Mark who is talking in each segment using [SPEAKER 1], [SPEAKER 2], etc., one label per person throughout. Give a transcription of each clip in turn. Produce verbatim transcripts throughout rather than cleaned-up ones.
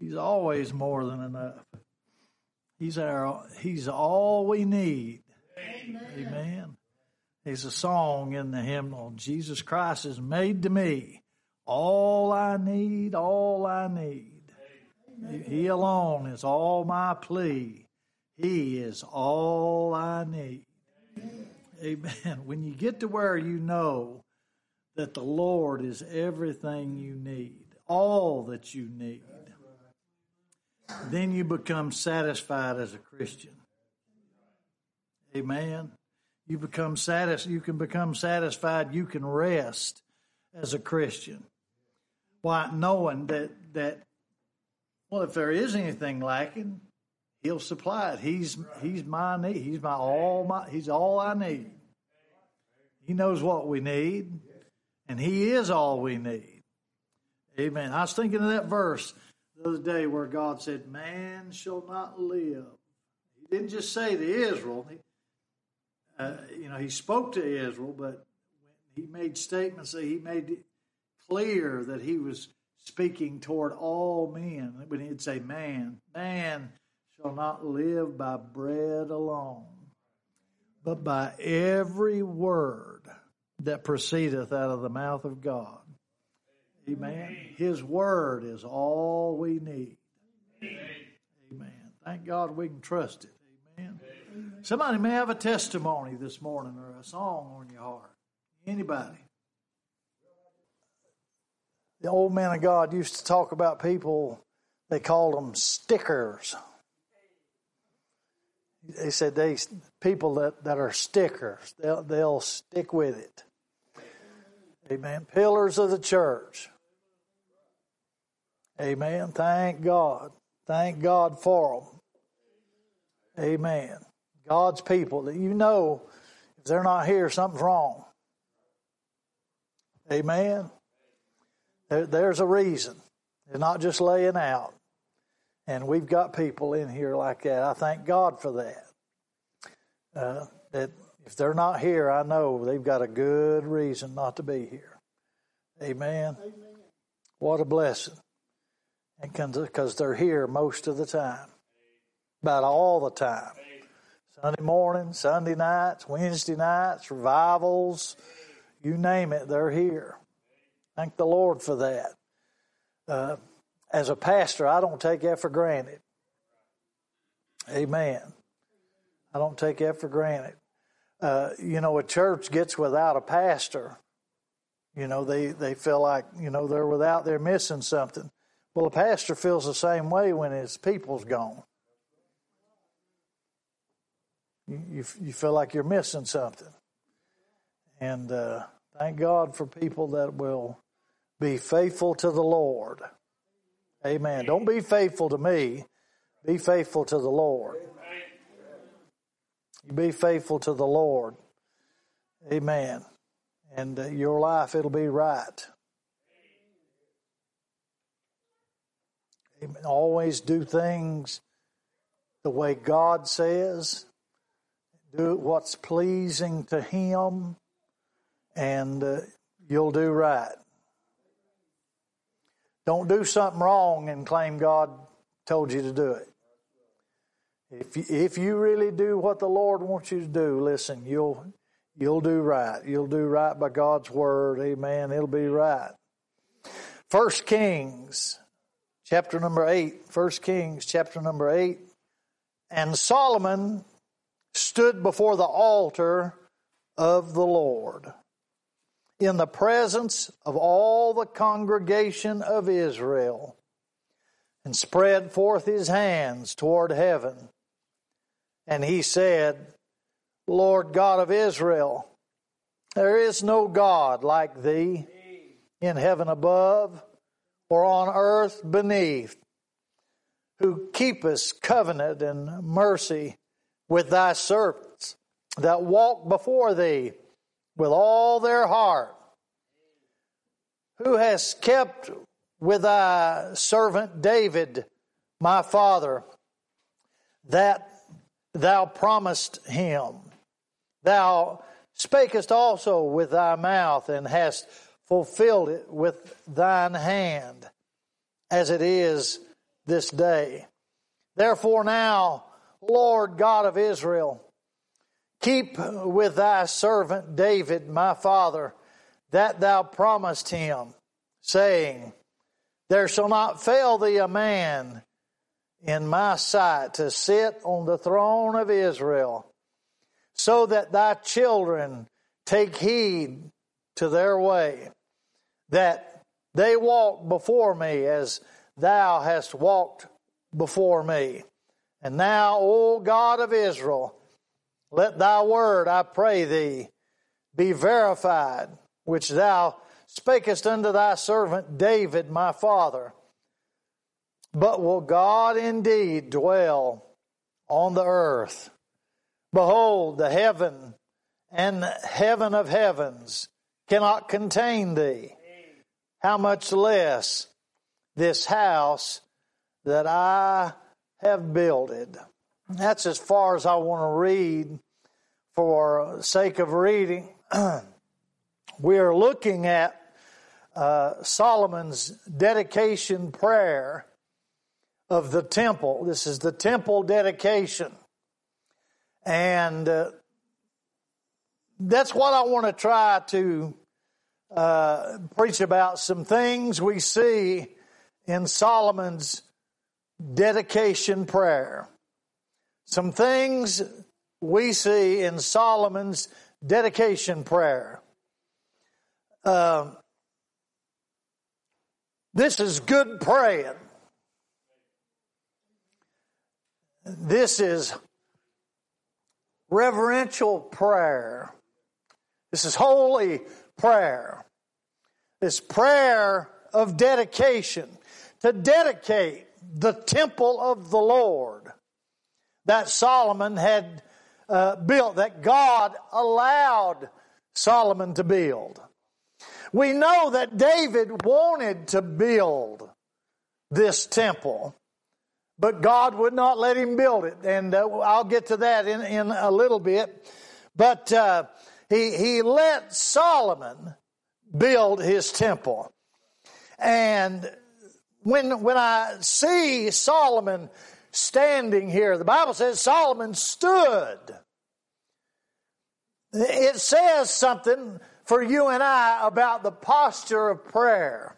[SPEAKER 1] He's always more than enough. He's our, he's all we need. Amen. Amen. There's a song in the hymnal, Jesus Christ is made to me all I need, all I need. Amen. He alone is all my plea. He is all I need. Amen. Amen. When you get to where you know that the Lord is everything you need, all that you need, then you become satisfied as a Christian. Amen. You become satis- You can become satisfied. You can rest as a Christian. Why? Knowing that that well, if there is anything lacking, He'll supply it. He's He's my need. He's my all my. He's all I need. He knows what we need, and He is all we need. Amen. I was thinking of that verse the other day where God said, "Man shall not live." He didn't just say to Israel. He, uh, you know, He spoke to Israel, but He made statements that He made it clear that He was speaking toward all men. When He'd say, "Man, man shall not live by bread alone, but by every word that proceedeth out of the mouth of God." Amen. His word is all we need. Amen. Thank God we can trust it. Amen. Somebody may have a testimony this morning or a song on your heart. Anybody. The old man of God used to talk about people, they called them stickers. They said they people that, that are stickers, they'll, they'll stick with it. Amen. Pillars of the church. Amen. Thank God. Thank God for them. Amen. God's people that you know, if they're not here, something's wrong. Amen. There, there's a reason. They're not just laying out. And we've got people in here like that. I thank God for that. Uh, that if they're not here, I know they've got a good reason not to be here. Amen. Amen. What a blessing. And because they're here most of the time. About all the time. Sunday morning, Sunday nights, Wednesday nights, revivals, you name it, they're here. Thank the Lord for that. Uh, as a pastor, I don't take that for granted. Amen. I don't take that for granted. Uh, you know, a church gets without a pastor. You know, they, they feel like, you know, they're without, they're missing something. Well, a pastor feels the same way when his people's gone. You, you, you feel like you're missing something. And uh, thank God for people that will be faithful to the Lord. Amen. Don't be faithful to me. Be faithful to the Lord. You be faithful to the Lord. Amen. And uh, your life, it'll be right. Amen. Always do things the way God says. Do what's pleasing to Him. And uh, you'll do right. Don't do something wrong and claim God told you to do it. If you, if you really do what the Lord wants you to do, listen, you'll you'll do right. You'll do right by God's word. Amen. It'll be right. First Kings, chapter number eight. First Kings, chapter number eight. And Solomon stood before the altar of the Lord, in the presence of all the congregation of Israel, and spread forth his hands toward heaven. And he said, Lord God of Israel, there is no God like thee in heaven above or on earth beneath, who keepest covenant and mercy with thy servants that walk before thee with all their heart, who has kept with thy servant David, my father, that thou promised him. Thou spakest also with thy mouth, and hast fulfilled it with thine hand, as it is this day. Therefore now, Lord God of Israel, keep with thy servant David, my father, that thou promised him, saying, there shall not fail thee a man in my sight to sit on the throne of Israel, so that thy children take heed to their way, that they walk before me as thou hast walked before me. And now, O God of Israel, let thy word, I pray thee, be verified, which thou spakest unto thy servant David, my father. But will God indeed dwell on the earth? Behold, the heaven and heaven of heavens cannot contain thee. How much less this house that I have builded. That's as far as I want to read for sake of reading. We are looking at uh, Solomon's dedication prayer of the temple. This is the temple dedication. And uh, that's what I want to try to uh, preach about. Some things we see in Solomon's dedication prayer. Some things we see in Solomon's dedication prayer. Uh, this is good praying. This is reverential prayer. This is holy prayer. This prayer of dedication. To dedicate the temple of the Lord that Solomon had uh, built, that God allowed Solomon to build. We know that David wanted to build this temple, but God would not let him build it. And uh, I'll get to that in, in a little bit. But uh, he, he let Solomon build his temple. And when, when I see Solomon standing here, the Bible says Solomon stood. It says something for you and I about the posture of prayer.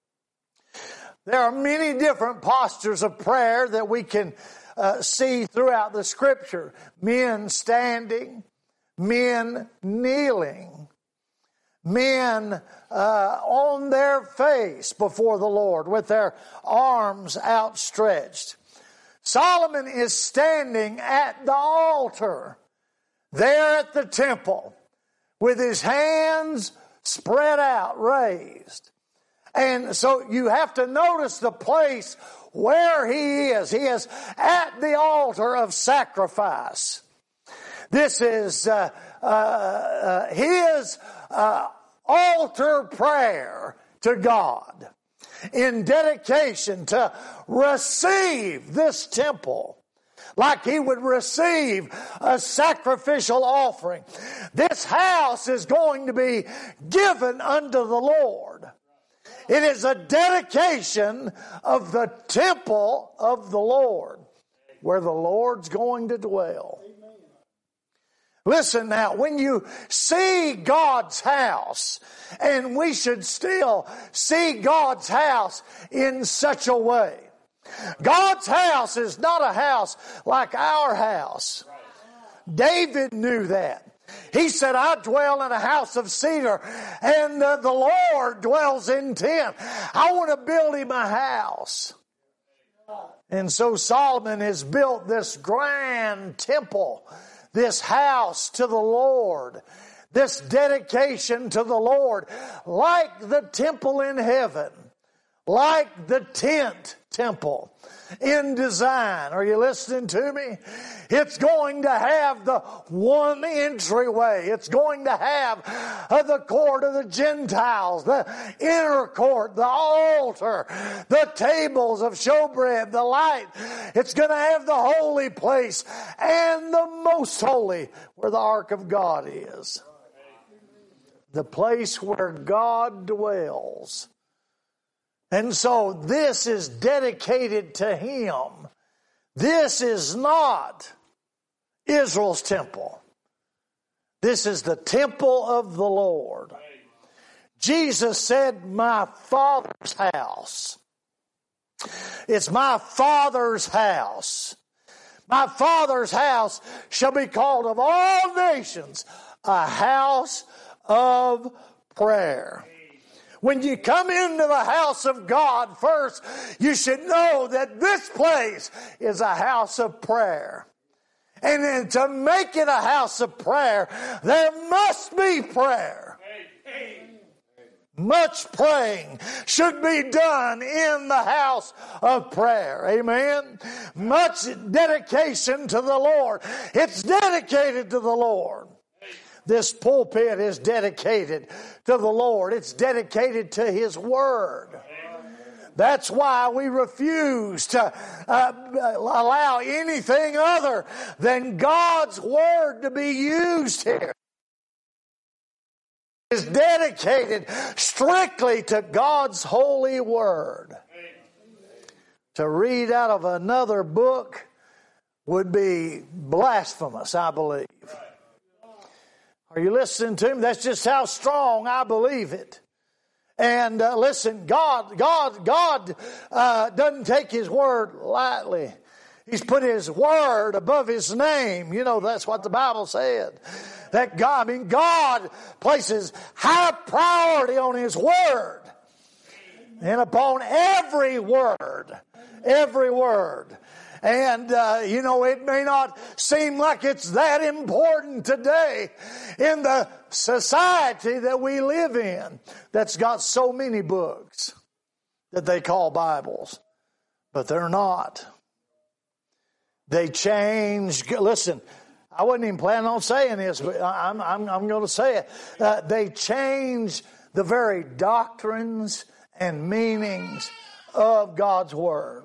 [SPEAKER 1] There are many different postures of prayer that we can uh, see throughout the Scripture. Men standing, men kneeling, men uh, on their face before the Lord with their arms outstretched. Solomon is standing at the altar there at the temple with his hands spread out, raised. And so you have to notice the place where he is. He is at the altar of sacrifice. This is uh, uh, uh, his uh, altar prayer to God in dedication to receive this temple like he would receive a sacrificial offering. This house is going to be given unto the Lord. It is a dedication of the temple of the Lord where the Lord's going to dwell. Listen now, when you see God's house, and we should still see God's house in such a way. God's house is not a house like our house. David knew that. He said, I dwell in a house of cedar, and uh, the Lord dwells in tent. I want to build him a house. And so Solomon has built this grand temple, this house to the Lord, this dedication to the Lord, like the temple in heaven, like the tent temple in design. Are you listening to me? It's going to have the one entryway. It's going to have uh, the court of the Gentiles, the inner court, the altar, the tables of showbread, the light. It's going to have the holy place and the most holy where the ark of God is. The place where God dwells. And so this is dedicated to Him. This is not Israel's temple. This is the temple of the Lord. Jesus said, my Father's house. It's my Father's house. My Father's house shall be called of all nations a house of prayer. When you come into the house of God first, you should know that this place is a house of prayer. And then to make it a house of prayer, there must be prayer. Much praying should be done in the house of prayer. Amen. Much dedication to the Lord. It's dedicated to the Lord. This pulpit is dedicated to the Lord. It's dedicated to His Word. That's why we refuse to uh, allow anything other than God's Word to be used here. It is dedicated strictly to God's holy Word. To read out of another book would be blasphemous, I believe. Are you listening to me? That's just how strong I believe it. And uh, listen, God, God, God uh, doesn't take His Word lightly. He's put His Word above His name. You know, that's what the Bible said. That God, I mean, God places high priority on His Word. And upon every word. Every word. And, uh, you know, it may not seem like it's that important today in the society that we live in that's got so many books that they call Bibles. But they're not. They change. Listen, I wasn't even planning on saying this, but I'm, I'm, I'm going to say it. Uh, they change the very doctrines and meanings of God's Word.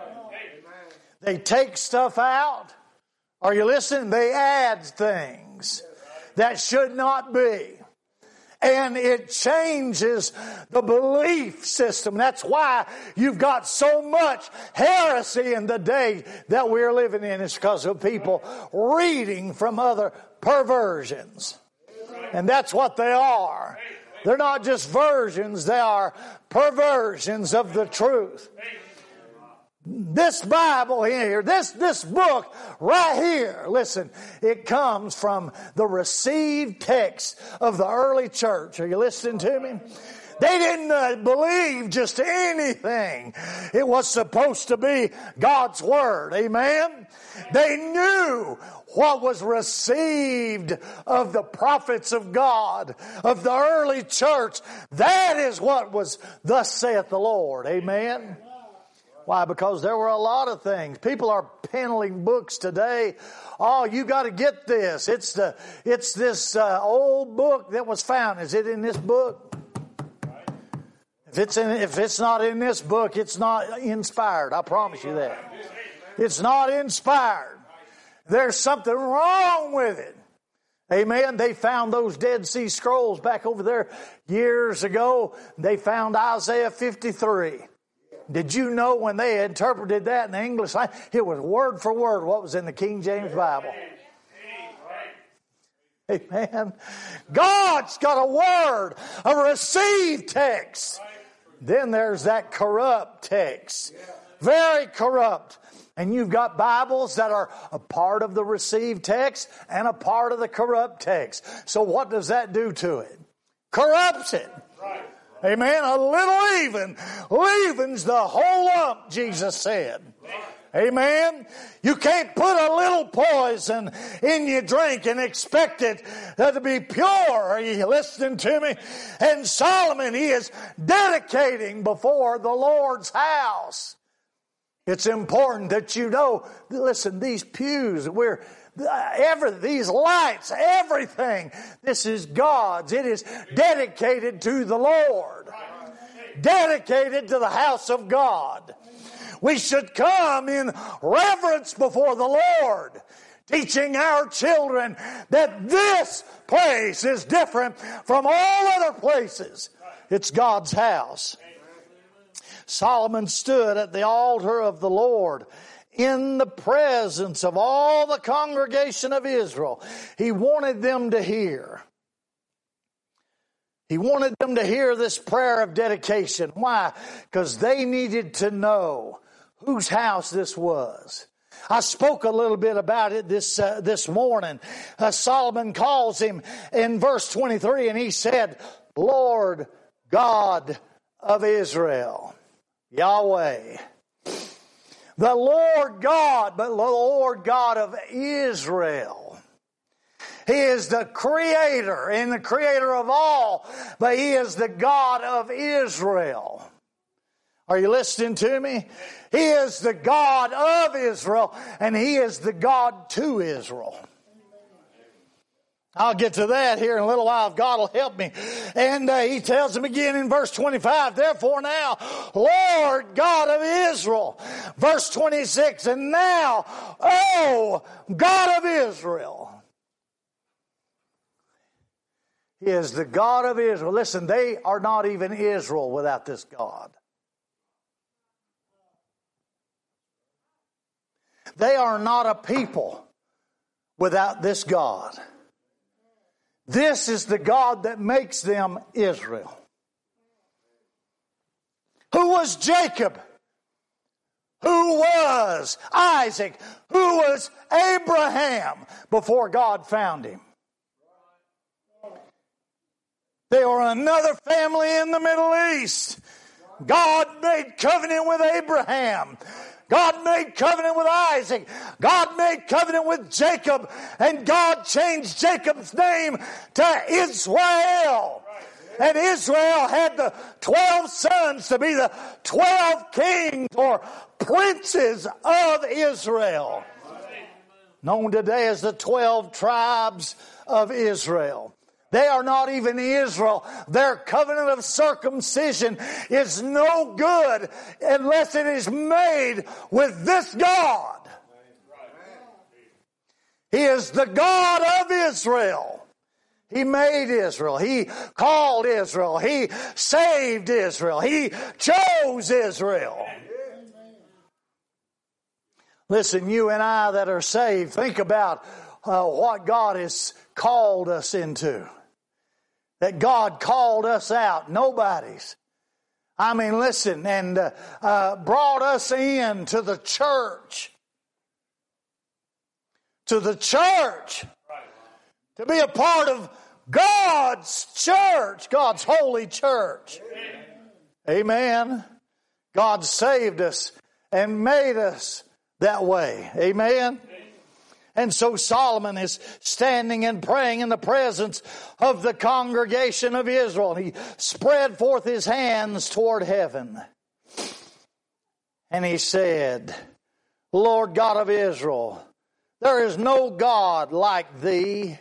[SPEAKER 1] They take stuff out. Are you listening? They add things that should not be. And it changes the belief system. That's why you've got so much heresy in the day that we're living in. It's because of people reading from other perversions. And that's what they are. They're not just versions, they are perversions of the truth. This Bible here, this, this book right here, listen, it comes from the received text of the early church. Are you listening to me? They didn't uh, believe just anything. It was supposed to be God's Word. Amen? They knew what was received of the prophets of God, of the early church. That is what was thus saith the Lord. Amen? Why? Because there were a lot of things. People are peddling books today. Oh, you got to get this. It's the it's this uh, old book that was found. Is it in this book? If it's in, if it's not in this book, it's not inspired. I promise you that. It's not inspired. There's something wrong with it. Amen. They found those Dead Sea Scrolls back over there years ago. They found Isaiah fifty-three. Did you know when they interpreted that in the English language, it was word for word what was in the King James Bible? Amen. God's got a word, a received text. Then there's that corrupt text. Very corrupt. And you've got Bibles that are a part of the received text and a part of the corrupt text. So what does that do to it? Corrupts it. Amen. A little leaven leavens the whole lump, Jesus said. Amen. You can't put a little poison in your drink and expect it to be pure. Are you listening to me? And Solomon, he is dedicating before the Lord's house. It's important that you know, listen, these pews, we're Every, these lights, everything, this is God's. It is dedicated to the Lord. Dedicated to the house of God. We should come in reverence before the Lord, teaching our children that this place is different from all other places. It's God's house. Solomon stood at the altar of the Lord in the presence of all the congregation of Israel. He wanted them to hear. He wanted them to hear this prayer of dedication. Why? Because they needed to know whose house this was. I spoke a little bit about it this uh, this morning. Uh, Solomon calls him in verse twenty-three, and he said, Lord God of Israel, Yahweh. The Lord God, but the Lord God of Israel. He is the creator and the creator of all, but He is the God of Israel. Are you listening to me? He is the God of Israel, and He is the God to Israel. I'll get to that here in a little while if God will help me. And uh, He tells him again in verse twenty-five, therefore now, Lord God of Israel. Verse twenty-six, and now, oh, God of Israel. He is the God of Israel. Listen, they are not even Israel without this God. They are not a people without this God. This is the God that makes them Israel. Who was Jacob? Who was Isaac? Who was Abraham before God found him? They were another family in the Middle East. God made covenant with Abraham. God made covenant with Isaac. God made covenant with Jacob. And God changed Jacob's name to Israel. And Israel had the twelve sons to be the twelve kings or princes of Israel. Known today as the twelve tribes of Israel. They are not even Israel. Their covenant of circumcision is no good unless it is made with this God. He is the God of Israel. He made Israel. He called Israel. He saved Israel. He chose Israel. Listen, you and I that are saved, think about uh, what God has called us into. That God called us out, nobody's. I mean, listen, and uh, uh, brought us in to the church. To the church. To be a part of God's church, God's holy church. Amen. God saved us and made us that way. Amen. And so Solomon is standing and praying in the presence of the congregation of Israel. He spread forth his hands toward heaven. And he said, Lord God of Israel, there is no God like thee.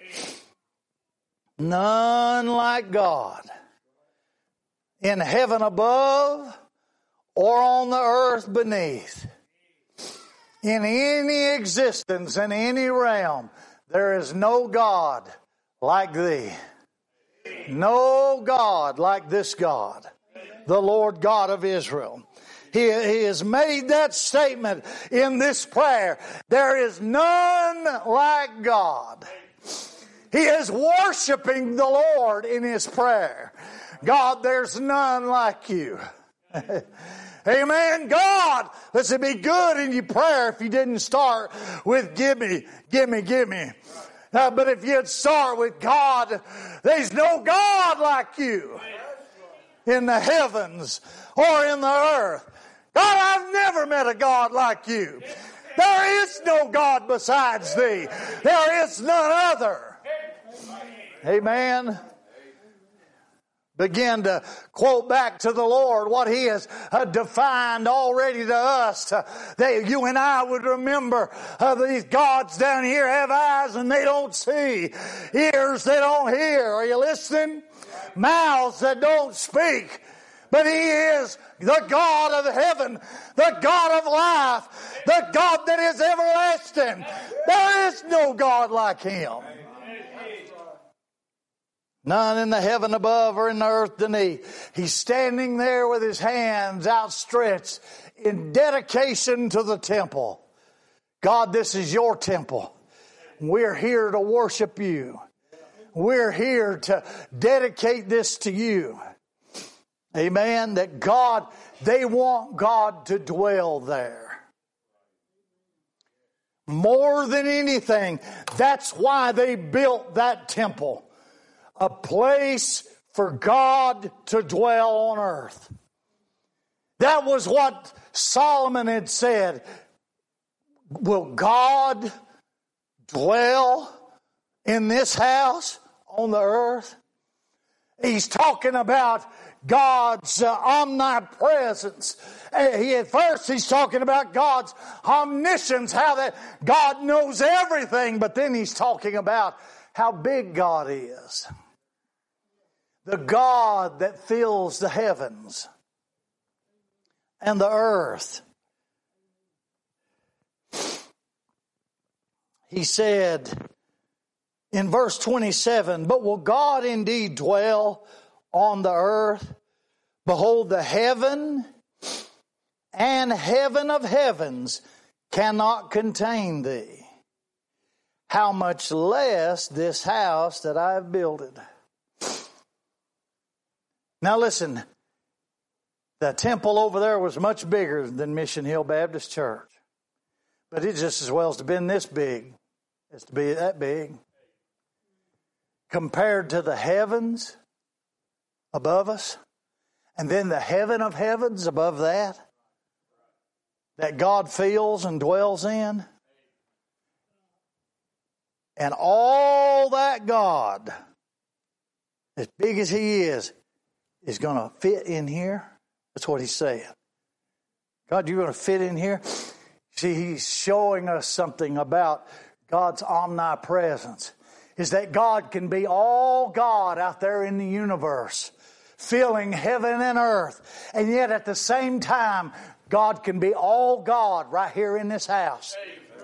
[SPEAKER 1] None like God. In heaven above or on the earth beneath. In any existence, in any realm, there is no God like thee. No God like this God, the Lord God of Israel. He, he has made that statement in this prayer. There is none like God. He is worshiping the Lord in his prayer. God, there's none like you. Amen. God, listen, it'd be good in your prayer if you didn't start with gimme, gimme, gimme. Uh, but if you'd start with God, there's no God like you in the heavens or in the earth. God, I've never met a God like you. There is no God besides thee. There is none other. Amen. Begin to quote back to the Lord what He has uh, defined already to us. Uh, that you and I would remember uh, these gods down here have eyes and they don't see. Ears they don't hear. Are you listening? Mouths that don't speak. But He is the God of heaven, the God of life, the God that is everlasting. There is no God like Him. None in the heaven above or in the earth beneath. He's standing there with his hands outstretched in dedication to the temple. God, this is your temple. We're here to worship you. We're here to dedicate this to you. Amen. That God, they want God to dwell there. More than anything, that's why they built that temple. A place for God to dwell on earth. That was what Solomon had said. Will God dwell in this house on the earth? He's talking about God's uh, omnipresence. He, at first he's talking about God's omniscience, how that God knows everything, but then he's talking about how big God is. The God that fills the heavens and the earth. He said in verse twenty-seven, but will God indeed dwell on the earth? Behold, the heaven and heaven of heavens cannot contain thee. How much less this house that I have builded. Now listen, the temple over there was much bigger than Mission Hill Baptist Church. But it just as well as to have been this big as to be that big. Compared to the heavens above us, and then the heaven of heavens above that, that God fills and dwells in. And all that God, as big as He is, is going to fit in here. That's what He's saying. God, you're going to fit in here? See, He's showing us something about God's omnipresence. Is that God can be all God out there in the universe, filling heaven and earth. And yet at the same time, God can be all God right here in this house.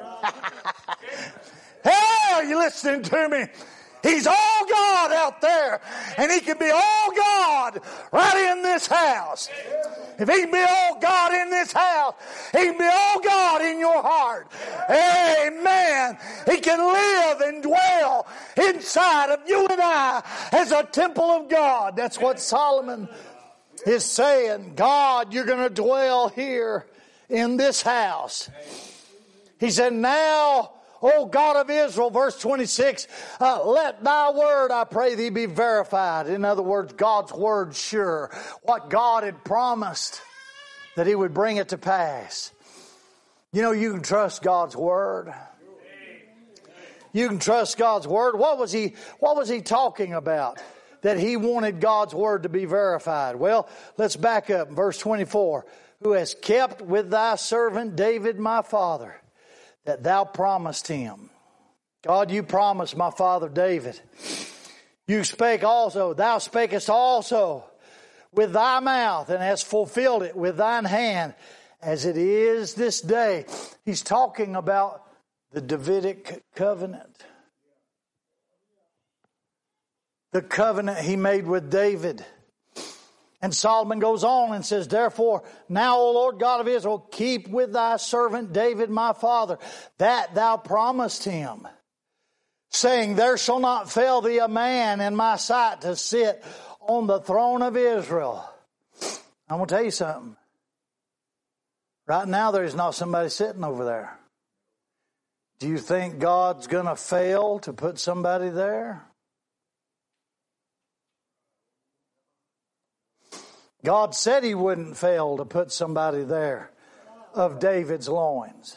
[SPEAKER 1] Hey, are you listening to me? He's all God out there, and He can be all God right in this house. If He can be all God in this house, He can be all God in your heart. Amen. He can live and dwell inside of you and I as a temple of God. That's what Solomon is saying. God, you're going to dwell here in this house. He said, now, O God of Israel, verse twenty-six, uh, let thy word, I pray thee, be verified. In other words, God's word sure. What God had promised, that He would bring it to pass. You know, you can trust God's word. You can trust God's word. What was he, what was he talking about? That He wanted God's word to be verified. Well, let's back up. Verse twenty-four. Who has kept with thy servant David my father, that thou promised him. God, you promised my father David. You spake also, thou spakest also with thy mouth, and hast fulfilled it with thine hand, as it is this day. He's talking about the Davidic covenant. The covenant He made with David. And Solomon goes on and says, therefore, now, O Lord God of Israel, keep with thy servant David my father, that thou promised him, saying, there shall not fail thee a man in my sight to sit on the throne of Israel. I'm going to tell you something. Right now, there's not somebody sitting over there. Do you think God's going to fail to put somebody there? God said He wouldn't fail to put somebody there of David's loins.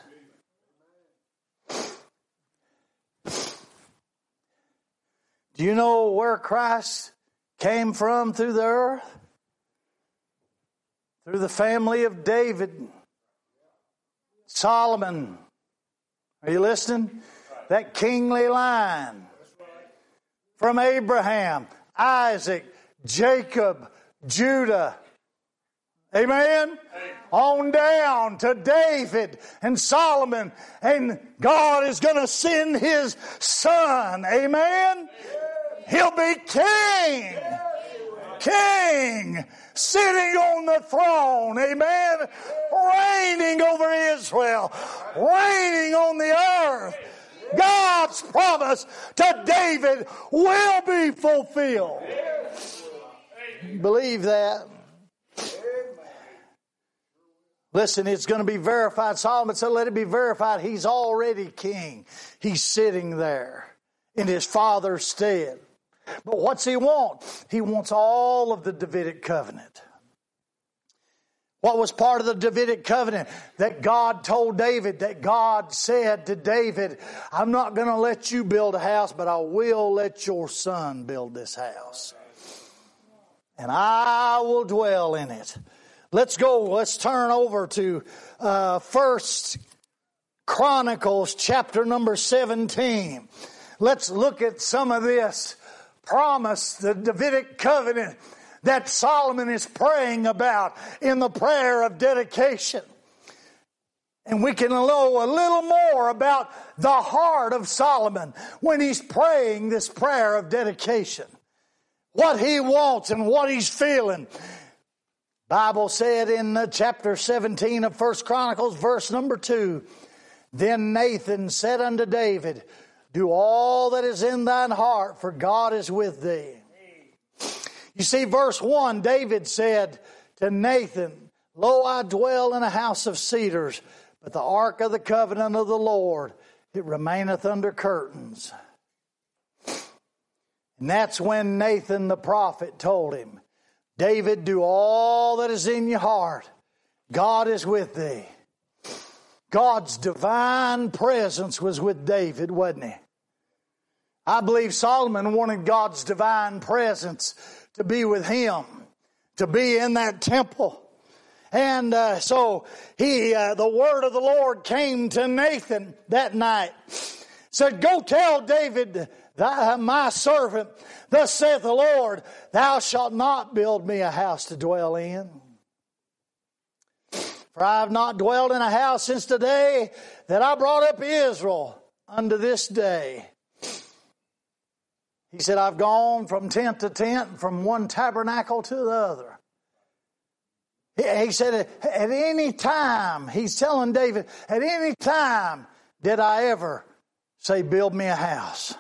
[SPEAKER 1] Do you know where Christ came from through the earth? Through the family of David. Solomon. Are you listening? That kingly line. From Abraham, Isaac, Jacob, Judah. Amen? Amen? On down to David and Solomon. And God is going to send His Son. Amen? Amen? He'll be king. King. Sitting on the throne. Amen. Reigning over Israel. Reigning on the earth. God's promise to David will be fulfilled. Believe that. Listen, it's going to be verified. Solomon said, let it be verified. He's already king. He's sitting there in his father's stead. But what's he want? He wants all of the Davidic covenant. What was part of the Davidic covenant? That God told David, that God said to David, I'm not going to let you build a house, but I will let your son build this house. And I will dwell in it. Let's go, let's turn over to uh, First Chronicles chapter number seventeen. Let's look at some of this promise, the Davidic covenant that Solomon is praying about in the prayer of dedication. And we can know a little more about the heart of Solomon when he's praying this prayer of dedication. What he wants and what he's feeling. Bible said in uh, chapter seventeen of First Chronicles, verse number two, then Nathan said unto David, do all that is in thine heart, for God is with thee. You see, verse one, David said to Nathan, lo, I dwell in a house of cedars, but the ark of the covenant of the Lord, it remaineth under curtains. And that's when Nathan the prophet told him, David, do all that is in your heart. God is with thee. God's divine presence was with David, wasn't he? I believe Solomon wanted God's divine presence to be with him, to be in that temple. And uh, so he, uh, the word of the Lord came to Nathan that night. Said, go tell David, thy, my servant, thus saith the Lord, thou shalt not build me a house to dwell in. For I have not dwelled in a house since the day that I brought up Israel unto this day. He said, I've gone from tent to tent, from one tabernacle to the other. He, he said, at any time, he's telling David, at any time did I ever say, build me a house.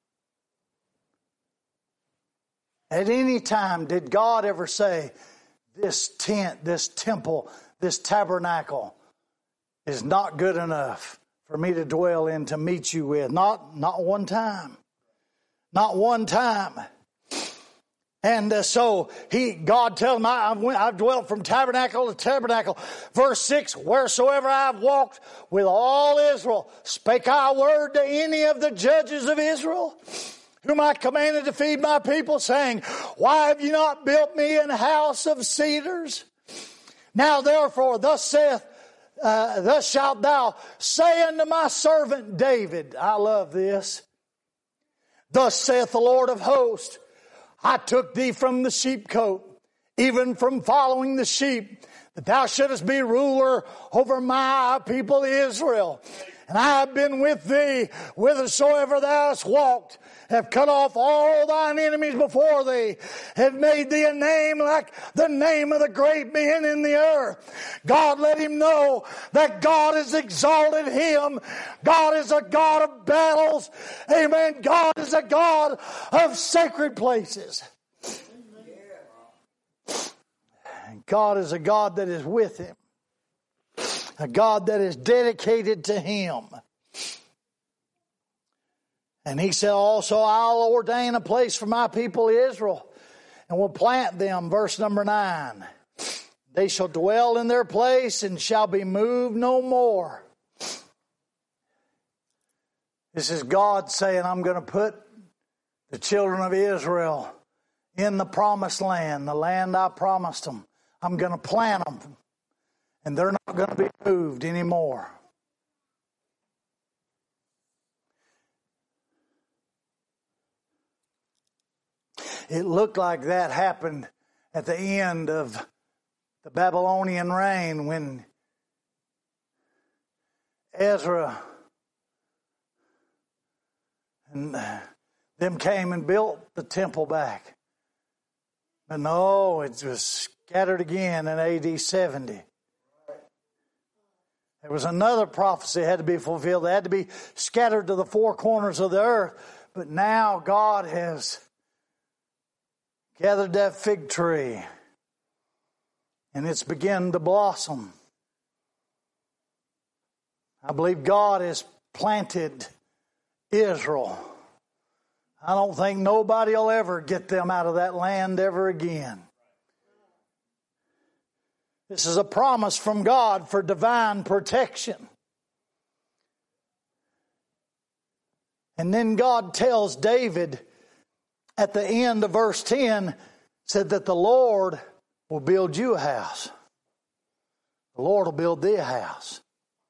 [SPEAKER 1] At any time did God ever say, this tent, this temple, this tabernacle is not good enough for me to dwell in, to meet you with? Not, not one time. Not one time. And uh, so he, God tells him, I, I've, went, I've dwelt from tabernacle to tabernacle. Verse six, wheresoever I've walked with all Israel, spake I a word to any of the judges of Israel, whom I commanded to feed my people, saying, why have you not built me an house of cedars? Now therefore, thus saith, uh, thus shalt thou say unto my servant David, I love this. Thus saith the Lord of hosts, I took thee from the sheepcote, even from following the sheep, that thou shouldest be ruler over my people Israel. And I have been with thee whithersoever thou hast walked, have cut off all thine enemies before thee, have made thee a name like the name of the great men in the earth. God let him know that God has exalted him. God is a God of battles. Amen. God is a God of sacred places. And God is a God that is with him. A God that is dedicated to him. And he said also, I'll ordain a place for my people Israel, and will plant them, verse number nine. They shall dwell in their place and shall be moved no more. This is God saying, I'm going to put the children of Israel in the promised land, the land I promised them. I'm going to plant them, and they're not going to be moved anymore. It looked like that happened at the end of the Babylonian reign when Ezra and them came and built the temple back. But no, it was scattered again in A D seventy. There was another prophecy that had to be fulfilled. They had to be scattered to the four corners of the earth. But now God has gathered that fig tree, and it's begun to blossom. I believe God has planted Israel. I don't think nobody will ever get them out of that land ever again. This is a promise from God for divine protection. And then God tells David at the end of verse ten, said that the Lord will build you a house. The Lord will build thee a house.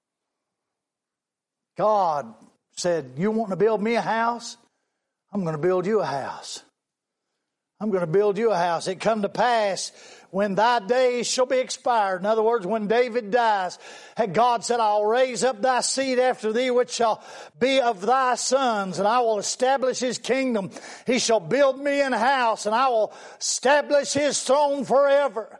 [SPEAKER 1] God said, you want to build me a house? I'm going to build you a house. I'm going to build you a house. It come to pass when thy days shall be expired. In other words, when David dies, God said, I'll raise up thy seed after thee, which shall be of thy sons, and I will establish his kingdom. He shall build me an house, and I will establish his throne forever.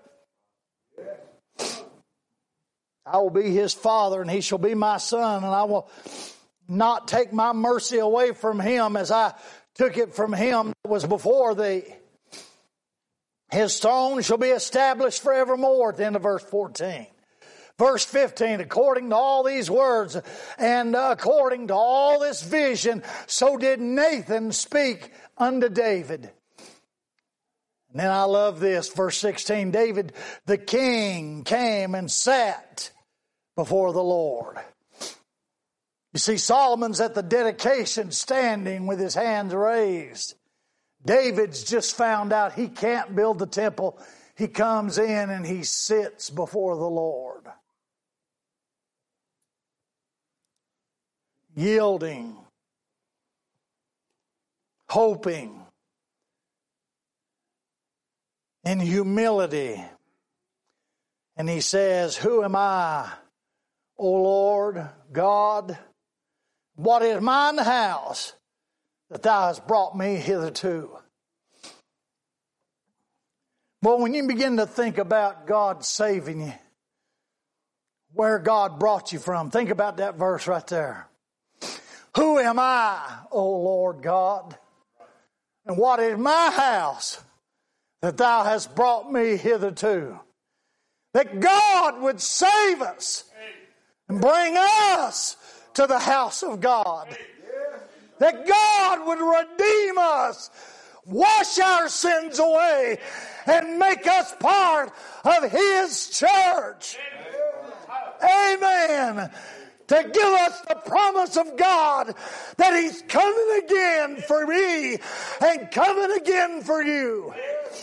[SPEAKER 1] I will be his father, and he shall be my son, and I will not take my mercy away from him as I took it from him that was before thee. His throne shall be established forevermore, at the end of verse fourteen. Verse fifteen, according to all these words and according to all this vision, so did Nathan speak unto David. And then I love this, verse sixteen, David the king came and sat before the Lord. You see, Solomon's at the dedication standing with his hands raised. David's just found out he can't build the temple. He comes in and he sits before the Lord. Yielding. Hoping. In humility. And he says, who am I, O Lord God? What is mine house that thou hast brought me hitherto? Well, when you begin to think about God saving you, where God brought you from, think about that verse right there. Who am I, O Lord God? And what is my house that thou hast brought me hitherto? That God would save us and bring us to the house of God. That God would redeem us, wash our sins away, and make us part of His church. Amen. To give us the promise of God that He's coming again for me and coming again for you.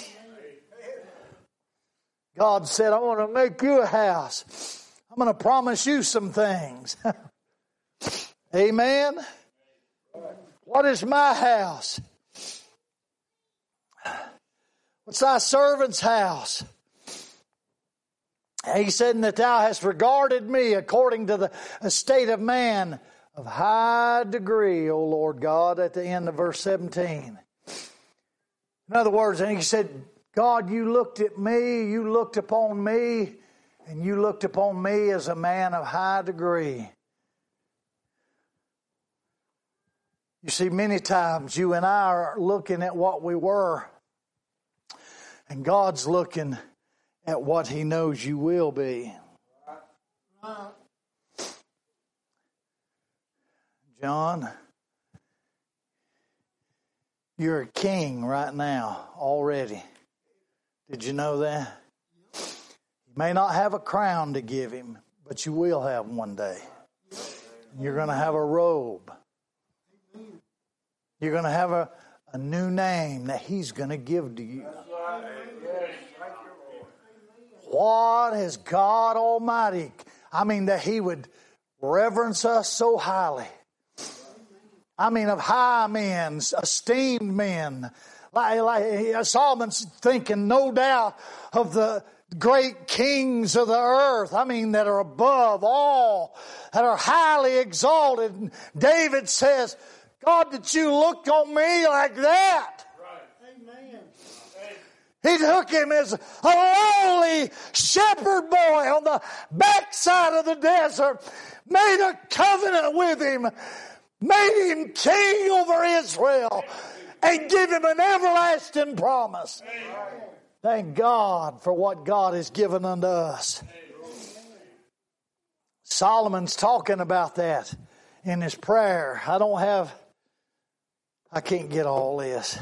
[SPEAKER 1] God said, I want to make you a house. I'm going to promise you some things. Amen. What is my house? What's thy servant's house? He said, that thou hast regarded me according to the estate of man of high degree, O Lord God, at the end of verse seventeen. In other words, and he said, God, you looked at me, you looked upon me, and you looked upon me as a man of high degree. You see, many times you and I are looking at what we were, and God's looking at what He knows you will be. John, you're a king right now already. Did you know that? You may not have a crown to give Him, but you will have one day. You're going to have a robe. You're going to have a, a new name that He's going to give to you. What is God Almighty? I mean, that He would reverence us so highly. I mean, of high men, esteemed men. Like, like Solomon's thinking, no doubt, of the great kings of the earth. I mean, that are above all, that are highly exalted. And David says, God, that you looked on me like that.
[SPEAKER 2] Amen.
[SPEAKER 1] He took him as a lowly shepherd boy on the backside of the desert, made a covenant with him, made him king over Israel, and give him an everlasting promise. Thank God for what God has given unto us. Solomon's talking about that in his prayer. I don't have, I can't get all this.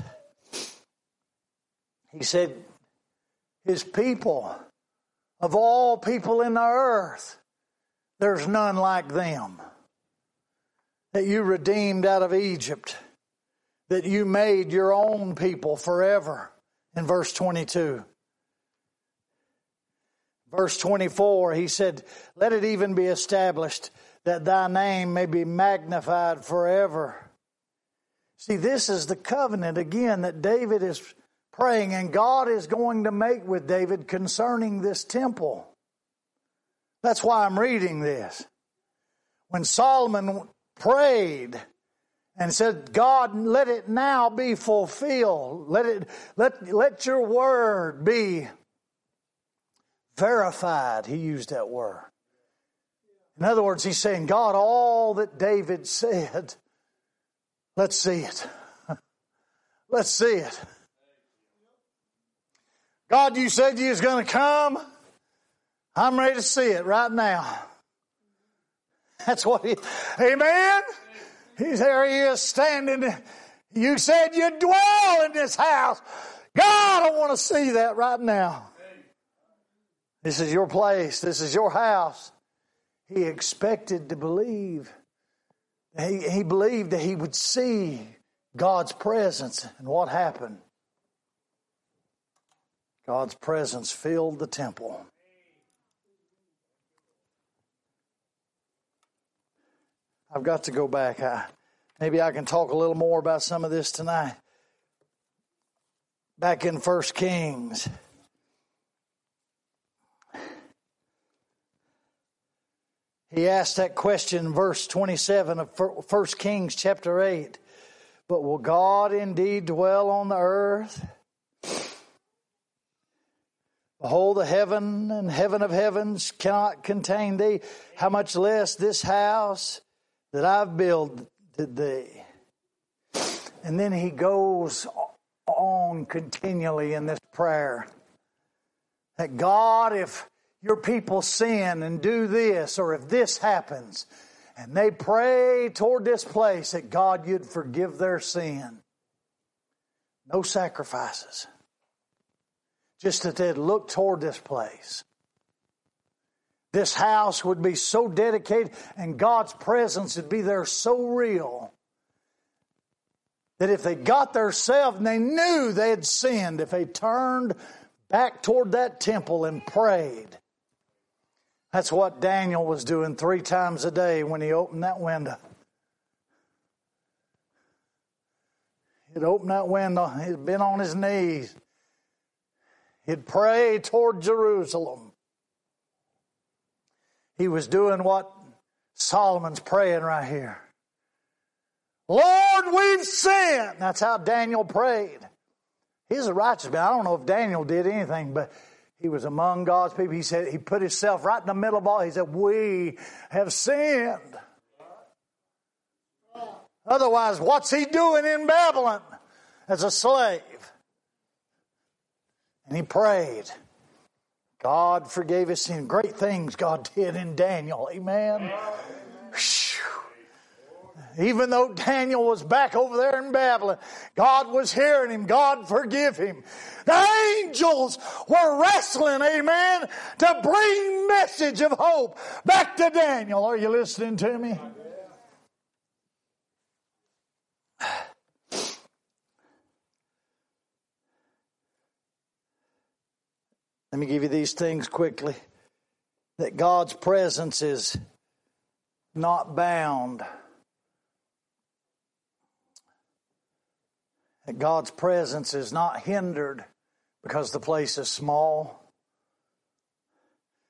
[SPEAKER 1] He said, his people, of all people in the earth, there's none like them. That you redeemed out of Egypt, that you made your own people forever. In verse twenty-two. Verse twenty-four, he said, let it even be established that thy name may be magnified forever. See, this is the covenant again that David is praying, and God is going to make with David concerning this temple. That's why I'm reading this. When Solomon prayed and said, God, let it now be fulfilled. Let it, let, let your word be verified. He used that word. In other words, he's saying, God, all that David said, let's see it. Let's see it. God, you said you was going to come. I'm ready to see it right now. That's what he, amen? He's there, he is standing. You said you'd dwell in this house. God, I want to see that right now. This is your place. This is your house. He expected to believe. He, he believed that he would see God's presence. And what happened? God's presence filled the temple. I've got to go back. I, maybe I can talk a little more about some of this tonight. Back in First Kings. He asked that question in verse twenty-seven of First Kings chapter eight. But will God indeed dwell on the earth? Behold, the heaven and heaven of heavens cannot contain thee. How much less this house that I've built thee. And then he goes on continually in this prayer. That God, if your people sin and do this, or if this happens, and they pray toward this place, that God, you'd forgive their sin. No sacrifices. Just that they'd look toward this place. This house would be so dedicated, and God's presence would be there so real, that if they got theirselves and they knew they had sinned, if they turned back toward that temple and prayed. That's what Daniel was doing three times a day when he opened that window. He'd opened that window. He'd been on his knees. He'd pray toward Jerusalem. He was doing what Solomon's praying right here. Lord, we've sinned. That's how Daniel prayed. He's a righteous man. I don't know if Daniel did anything, but he was among God's people. He said, he put himself right in the middle of all. He said, we have sinned. Otherwise, what's he doing in Babylon as a slave? And he prayed. God forgave his sin. Great things God did in Daniel. Amen. Even though Daniel was back over there in Babylon, God was hearing him. God forgive him. The angels were wrestling, amen, to bring message of hope back to Daniel. Are you listening to me? Let me give you these things quickly. That God's presence is not bound. That God's presence is not hindered because the place is small.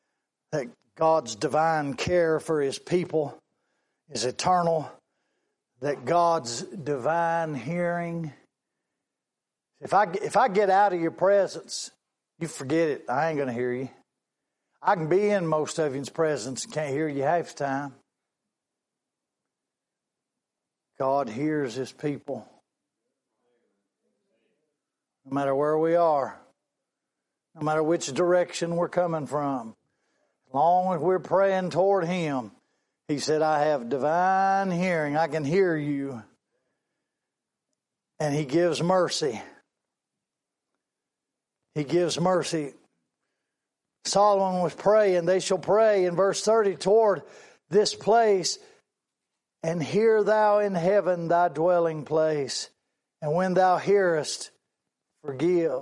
[SPEAKER 1] That God's divine care for His people is eternal. that God's divine hearing. If I, if I get out of your presence, you forget it. I ain't going to hear you. I can be in most of you's presence and can't hear you half the time. God hears His people. No matter where we are. No matter which direction we're coming from. As long as we're praying toward Him. He said, I have divine hearing. I can hear you. And He gives mercy. He gives mercy. Solomon was praying, they shall pray in verse thirty toward this place, and hear thou in heaven thy dwelling place, and when thou hearest, forgive.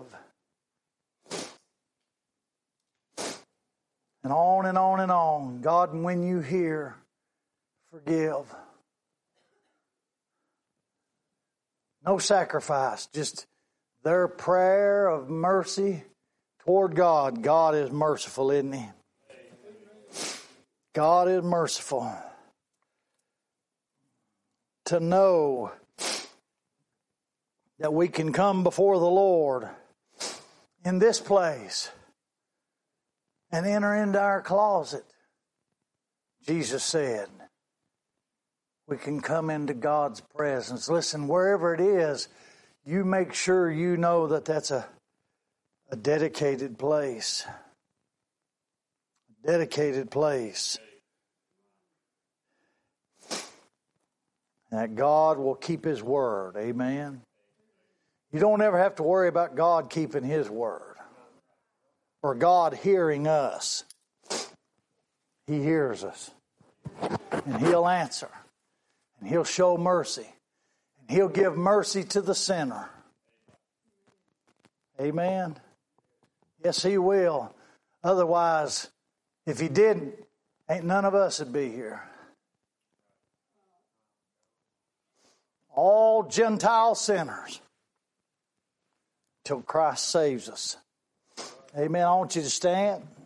[SPEAKER 1] And on and on and on. God, when you hear, forgive. No sacrifice, just their prayer of mercy toward God. God is merciful, isn't He? God is merciful. To know that we can come before the Lord in this place and enter into our closet. Jesus said, we can come into God's presence. Listen, wherever it is, you make sure you know that that's a A dedicated place. A dedicated place. That God will keep His word. Amen. You don't ever have to worry about God keeping His word. Or God hearing us. He hears us. And He'll answer. And He'll show mercy. And He'll give mercy to the sinner. Amen. Yes, He will. Otherwise, if He didn't, ain't none of us would be here. All Gentile sinners till Christ saves us. Amen. I want you to stand.